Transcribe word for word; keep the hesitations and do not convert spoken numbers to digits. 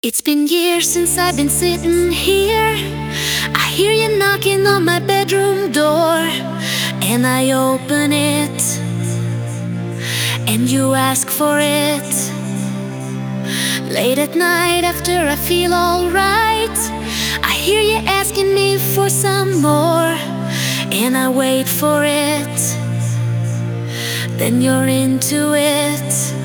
It's been years since I've been sitting here. I hear you knocking on my bedroom door, and I open it, and you ask for it. Late at night after I feel alright, I hear you asking me for some more, and I wait for it. Then you're into it.